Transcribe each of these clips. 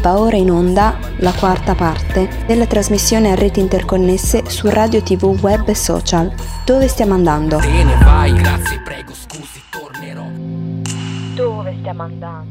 Va ora in onda la quarta parte della trasmissione a reti interconnesse su radio, TV, web e social. Dove stiamo andando? Te ne vai, grazie, prego, scusi, tornerò. Dove stiamo andando?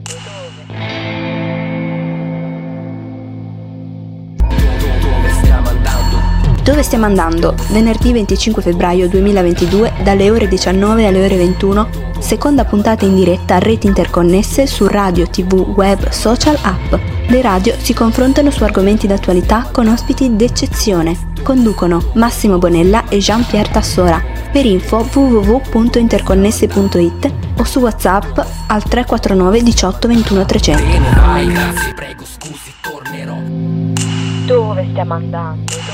Dove stiamo andando? Dove stiamo andando? Venerdì 25 febbraio 2022 dalle ore 19 alle ore 21, seconda puntata in diretta a reti interconnesse su radio, TV, web, social, app. Le radio si confrontano su argomenti d'attualità con ospiti d'eccezione. Conducono Massimo Bonella e Jean-Pierre Tassora. Per info www.interconnesse.it o su WhatsApp al 349 18 21 300. Te ne vai, grazie, prego, scusi, tornerò. Dove stiamo andando? Dove?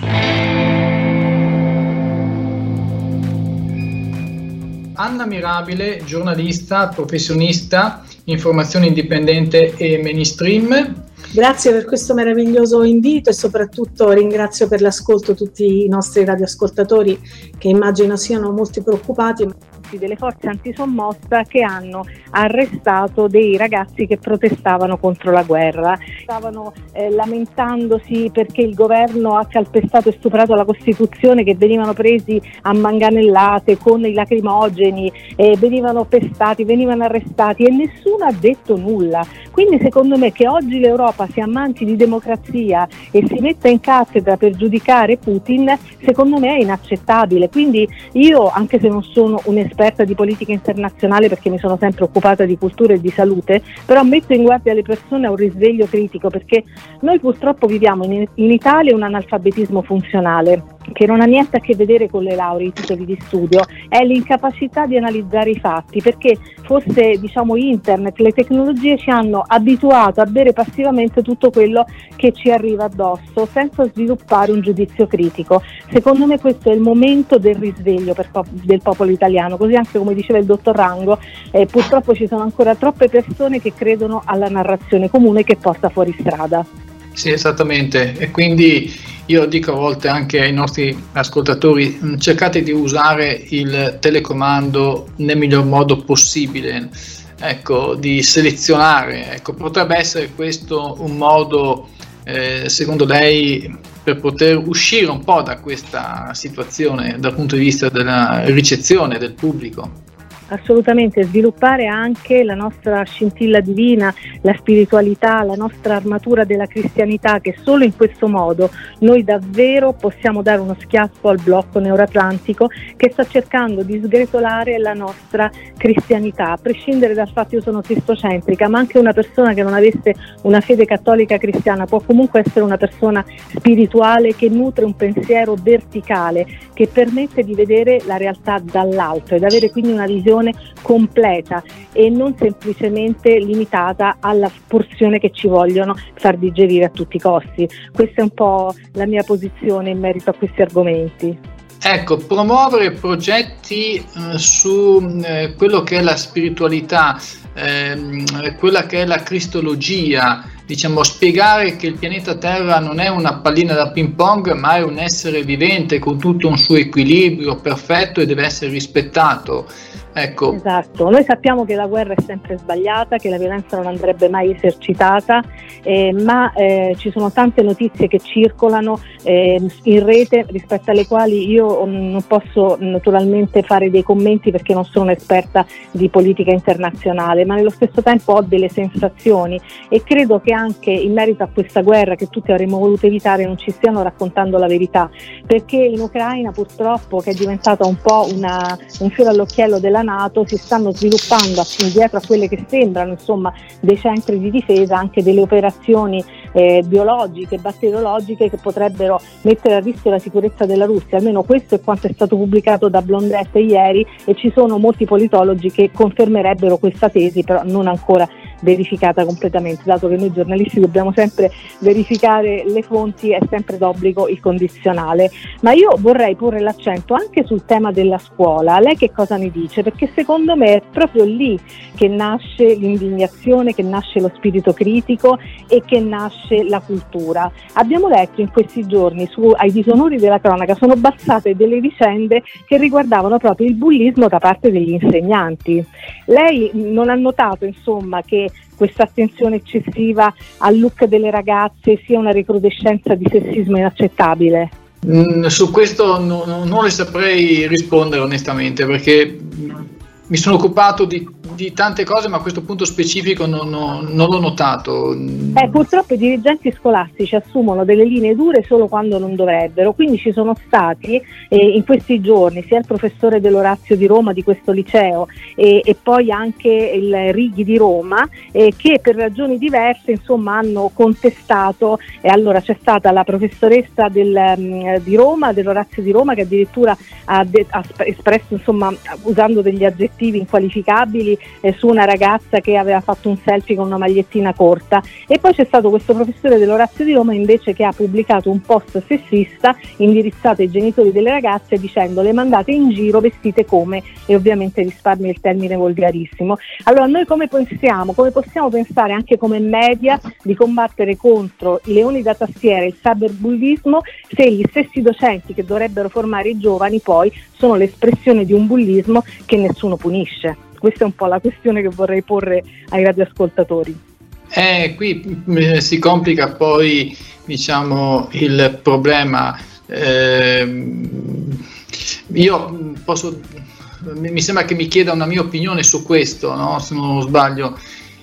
Anna Mirabile, giornalista, professionista, informazione indipendente e mainstream. Grazie per questo meraviglioso invito e soprattutto ringrazio per l'ascolto tutti i nostri radioascoltatori che immagino siano molto preoccupati. Delle forze antisommossa che hanno arrestato dei ragazzi che protestavano contro la guerra. Stavano lamentandosi perché il governo ha calpestato e stuprato la Costituzione, che venivano presi a manganellate con i lacrimogeni, venivano pestati, venivano arrestati e nessuno ha detto nulla. Quindi secondo me che oggi l'Europa sia amante di democrazia e si metta in cattedra per giudicare Putin, secondo me è inaccettabile. Quindi io, anche se non sono un'esperta di politica internazionale perché mi sono sempre occupata di cultura e di salute, però metto in guardia le persone a un risveglio critico, perché noi purtroppo viviamo in Italia un analfabetismo funzionale che non ha niente a che vedere con le lauree, i titoli di studio, è l'incapacità di analizzare i fatti, perché forse internet, le tecnologie ci hanno abituato a bere passivamente tutto quello che ci arriva addosso senza sviluppare un giudizio critico. Secondo me questo è il momento del risveglio del popolo italiano, così anche come diceva il dottor Rango, purtroppo ci sono ancora troppe persone che credono alla narrazione comune che porta fuori strada. Sì, esattamente, e quindi io dico a volte anche ai nostri ascoltatori: cercate di usare il telecomando nel miglior modo possibile, ecco, di selezionare, ecco, potrebbe essere questo un modo, secondo lei, per poter uscire un po' da questa situazione dal punto di vista della ricezione del pubblico? Assolutamente, sviluppare anche la nostra scintilla divina, la spiritualità, la nostra armatura della cristianità, che solo in questo modo noi davvero possiamo dare uno schiaffo al blocco neuroatlantico che sta cercando di sgretolare la nostra cristianità, a prescindere dal fatto che io sono cristocentrica, ma anche una persona che non avesse una fede cattolica cristiana può comunque essere una persona spirituale che nutre un pensiero verticale che permette di vedere la realtà dall'alto ed avere quindi una visione completa e non semplicemente limitata alla porzione che ci vogliono far digerire a tutti i costi. Questa è un po' la mia posizione in merito a questi argomenti. Ecco, promuovere progetti su quello che è la spiritualità, quella che è la cristologia, diciamo, spiegare che il pianeta Terra non è una pallina da ping pong, ma è un essere vivente con tutto un suo equilibrio perfetto e deve essere rispettato. Ecco. Esatto, noi sappiamo che la guerra è sempre sbagliata, che la violenza non andrebbe mai esercitata, ma ci sono tante notizie che circolano in rete rispetto alle quali io non posso naturalmente fare dei commenti perché non sono un'esperta di politica internazionale, ma nello stesso tempo ho delle sensazioni e credo che anche in merito a questa guerra che tutti avremmo voluto evitare non ci stiano raccontando la verità, perché in Ucraina purtroppo, che è diventata un po' un fiore all'occhiello della NATO, si stanno sviluppando dietro a quelle che sembrano dei centri di difesa anche delle operazioni biologiche, batteriologiche che potrebbero mettere a rischio la sicurezza della Russia. Almeno questo è quanto è stato pubblicato da Blondette ieri e ci sono molti politologi che confermerebbero questa tesi, però non ancora verificata completamente, dato che noi giornalisti dobbiamo sempre verificare le fonti, è sempre d'obbligo il condizionale. Ma io vorrei porre l'accento anche sul tema della scuola. Lei che cosa ne dice? Perché secondo me è proprio lì che nasce l'indignazione, che nasce lo spirito critico e che nasce la cultura. Abbiamo letto in questi giorni ai disonori della cronaca sono balzate delle vicende che riguardavano proprio il bullismo da parte degli insegnanti. Lei non ha notato che questa attenzione eccessiva al look delle ragazze sia una recrudescenza di sessismo inaccettabile? Su questo non le saprei rispondere onestamente, perché mi sono occupato di tante cose, ma a questo punto specifico non l'ho notato. Purtroppo i dirigenti scolastici assumono delle linee dure solo quando non dovrebbero, quindi ci sono stati in questi giorni sia il professore dell'Orazio di Roma di questo liceo e poi anche il Righi di Roma che per ragioni diverse insomma hanno contestato, e allora c'è stata la professoressa di Roma, dell'Orazio di Roma, che addirittura ha espresso insomma usando degli aggettivi inqualificabili su una ragazza che aveva fatto un selfie con una magliettina corta, e poi c'è stato questo professore dell'Orazio di Roma invece che ha pubblicato un post sessista indirizzato ai genitori delle ragazze dicendo: le mandate in giro vestite come, e ovviamente risparmio il termine volgarissimo. Allora noi come possiamo pensare anche come media di combattere contro i leoni da tastiera e il cyberbullismo se gli stessi docenti che dovrebbero formare i giovani poi sono l'espressione di un bullismo che nessuno punisce? Questa è un po' la questione che vorrei porre ai radioascoltatori. Qui si complica poi, diciamo, il problema. Mi sembra che mi chieda una mia opinione su questo, no? Se non sbaglio.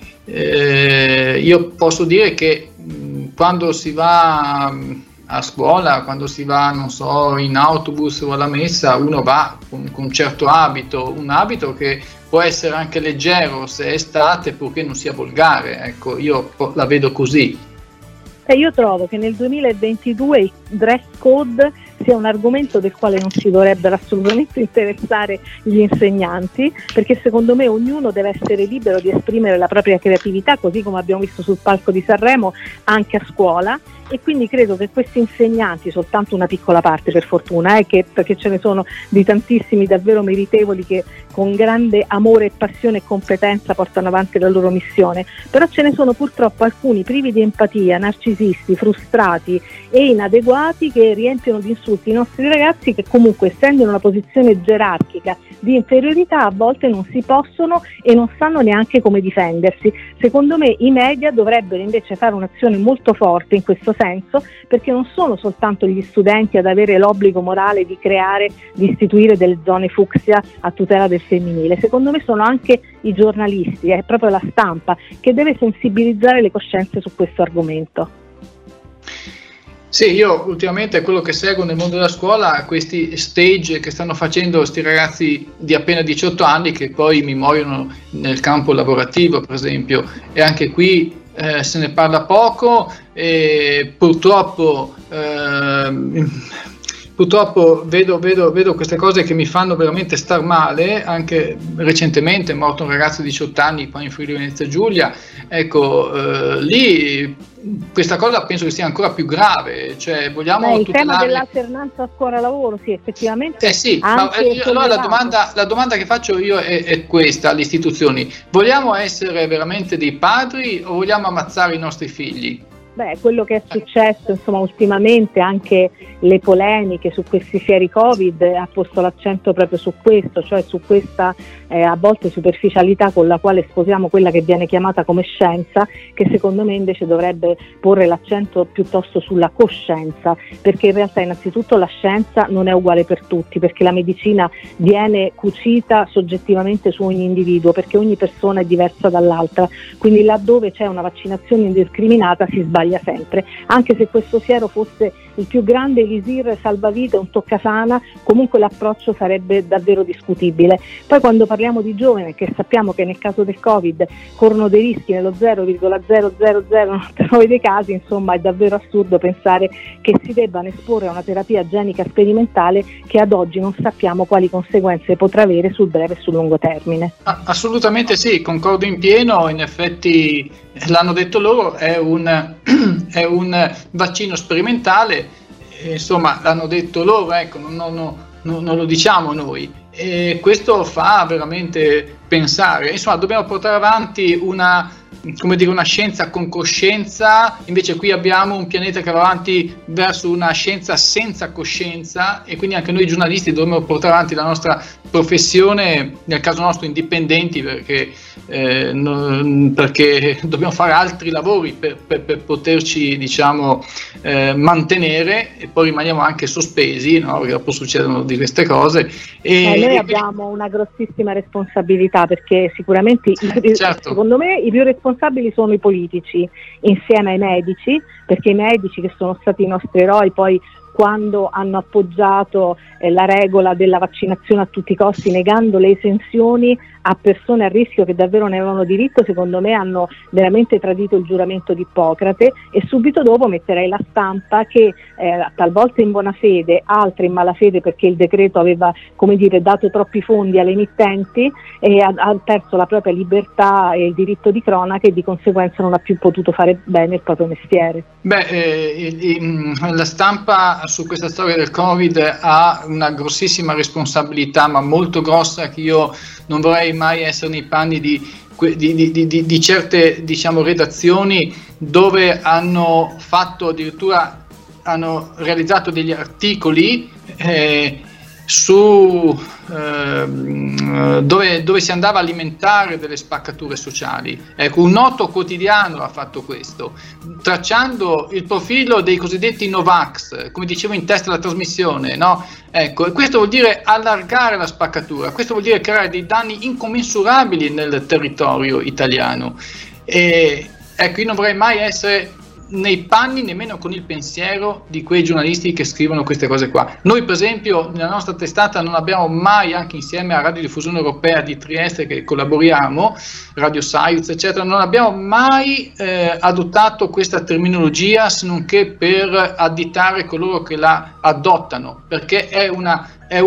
Io posso dire che quando si va a scuola, quando si va, non so, in autobus o alla messa, uno va con un certo abito, un abito che può essere anche leggero se è estate, purché non sia volgare. Ecco, io la vedo così. Io trovo che nel 2022 il dress code sia un argomento del quale non si dovrebbero assolutamente interessare gli insegnanti, perché secondo me ognuno deve essere libero di esprimere la propria creatività, così come abbiamo visto sul palco di Sanremo, anche a scuola. E quindi credo che questi insegnanti, soltanto una piccola parte per fortuna, perché ce ne sono di tantissimi davvero meritevoli che con grande amore e passione e competenza portano avanti la loro missione, però ce ne sono purtroppo alcuni privi di empatia, narcisisti, frustrati e inadeguati che riempiono di insulti i nostri ragazzi, che comunque, essendo in una posizione gerarchica di inferiorità, a volte non si possono e non sanno neanche come difendersi. Secondo me i media dovrebbero invece fare un'azione molto forte in questo senso, perché non sono soltanto gli studenti ad avere l'obbligo morale di istituire delle zone fucsia a tutela del femminile. Secondo me sono anche i giornalisti, è proprio la stampa che deve sensibilizzare le coscienze su questo argomento. Sì, io ultimamente quello che seguo nel mondo della scuola, questi stage che stanno facendo questi ragazzi di appena 18 anni che poi mi muoiono nel campo lavorativo, per esempio, e anche qui se ne parla poco e purtroppo vedo queste cose che mi fanno veramente star male. Anche recentemente è morto un ragazzo di 18 anni qua in Friuli Venezia Giulia, ecco, lì questa cosa penso che sia ancora più grave, cioè vogliamo il tutelare... tema dell'alternanza scuola-lavoro, sì, effettivamente. Sì, ma allora la domanda che faccio io è questa alle istituzioni: vogliamo essere veramente dei padri o vogliamo ammazzare i nostri figli? Quello che è successo insomma ultimamente, anche le polemiche su questi fieri Covid, ha posto l'accento proprio su questo, cioè su questa a volte superficialità con la quale sposiamo quella che viene chiamata come scienza, che secondo me invece dovrebbe porre l'accento piuttosto sulla coscienza, perché in realtà innanzitutto la scienza non è uguale per tutti, perché la medicina viene cucita soggettivamente su ogni individuo, perché ogni persona è diversa dall'altra, quindi laddove c'è una vaccinazione indiscriminata si sbaglia sempre, anche se questo siero fosse il più grande elisir salvavita, un toccasana, comunque l'approccio sarebbe davvero discutibile. Poi quando parliamo di giovani, che sappiamo che nel caso del Covid corrono dei rischi nello 0,00099 dei casi, insomma è davvero assurdo pensare che si debbano esporre a una terapia genica sperimentale che ad oggi non sappiamo quali conseguenze potrà avere sul breve e sul lungo termine. Assolutamente sì, concordo in pieno. In effetti l'hanno detto loro, è un vaccino sperimentale, insomma l'hanno detto loro, ecco, non lo diciamo noi, e questo fa veramente pensare. Insomma, dobbiamo portare avanti una scienza con coscienza, invece qui abbiamo un pianeta che va avanti verso una scienza senza coscienza, e quindi anche noi giornalisti dovremmo portare avanti la nostra professione, nel caso nostro indipendenti, perché dobbiamo fare altri lavori per poterci, diciamo, mantenere, e poi rimaniamo anche sospesi, no? Perché dopo succedono di queste cose. Noi abbiamo una grossissima responsabilità, perché sicuramente certo. Secondo me i più responsabili sono i politici insieme ai medici, perché i medici, che sono stati i nostri eroi, poi quando hanno appoggiato la regola della vaccinazione a tutti i costi, negando le esenzioni a persone a rischio che davvero ne avevano diritto, secondo me hanno veramente tradito il giuramento di Ippocrate. E subito dopo metterei la stampa che talvolta in buona fede, altre in malafede, perché il decreto aveva, come dire, dato troppi fondi alle emittenti e ha perso la propria libertà e il diritto di cronaca, e di conseguenza non ha più potuto fare bene il proprio mestiere. La stampa su questa storia del Covid ha una grossissima responsabilità, ma molto grossa, che io non vorrei mai essere nei panni di certe, diciamo, redazioni dove hanno fatto addirittura, hanno realizzato degli articoli dove si andava a alimentare delle spaccature sociali. Ecco, un noto quotidiano ha fatto questo, tracciando il profilo dei cosiddetti Novax, come dicevo in testa alla trasmissione, no? Ecco, e questo vuol dire allargare la spaccatura, questo vuol dire creare dei danni incommensurabili nel territorio italiano. E ecco, io non vorrei mai essere nei panni, nemmeno con il pensiero, di quei giornalisti che scrivono queste cose qua. Noi, per esempio, nella nostra testata non abbiamo mai, anche insieme a Radiodiffusione Europea di Trieste, che collaboriamo, Radio Science, eccetera, non abbiamo mai adottato questa terminologia, se non che per additare coloro che la adottano, perché è una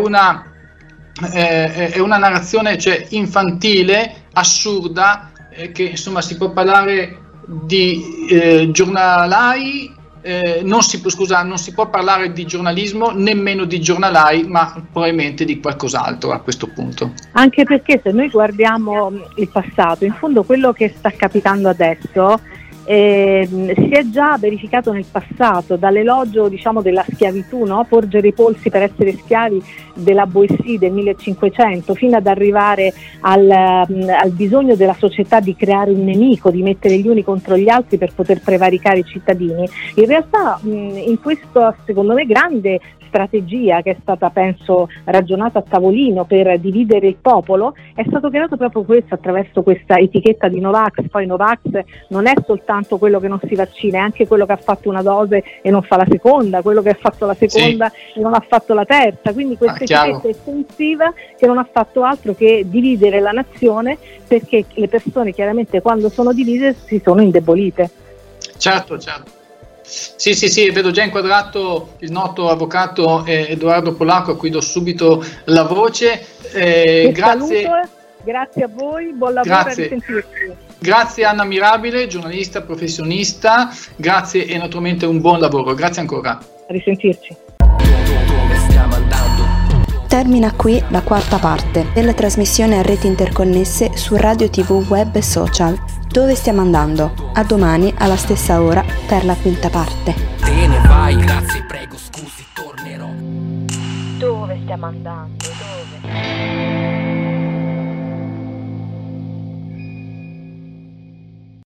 narrazione, cioè, infantile, assurda, che insomma si può parlare di giornalai, non si può parlare di giornalismo, nemmeno di giornalai, ma probabilmente di qualcos'altro a questo punto. Anche perché se noi guardiamo il passato, in fondo quello che sta capitando adesso si è già verificato nel passato, dall'elogio, diciamo, della schiavitù, no? Porgere i polsi per essere schiavi della Boissy del 1500, fino ad arrivare al bisogno della società di creare un nemico, di mettere gli uni contro gli altri per poter prevaricare i cittadini. In realtà in questo, secondo me, grande strategia che è stata, penso, ragionata a tavolino per dividere il popolo, è stato creato proprio questo, attraverso questa etichetta di Novax. Poi Novax non è soltanto quello che non si vaccina, è anche quello che ha fatto una dose e non fa la seconda, quello che ha fatto la seconda e non ha fatto la terza, quindi questa etichetta estensiva che non ha fatto altro che dividere la nazione, perché le persone chiaramente quando sono divise si sono indebolite. Certo. Sì, vedo già inquadrato il noto avvocato Edoardo Polacco, a cui do subito la voce. Grazie. Saluto, grazie a voi, buon lavoro, a risentirci. Grazie Anna Mirabile, giornalista, professionista, grazie e naturalmente un buon lavoro, grazie ancora. A risentirci. Dove stiamo andando? Termina qui la quarta parte della trasmissione a reti interconnesse su radio, TV, web e social. Dove stiamo andando? A domani alla stessa ora per la quinta parte. Te ne vai, grazie, prego, scusi, tornerò. Dove stiamo andando? Dove?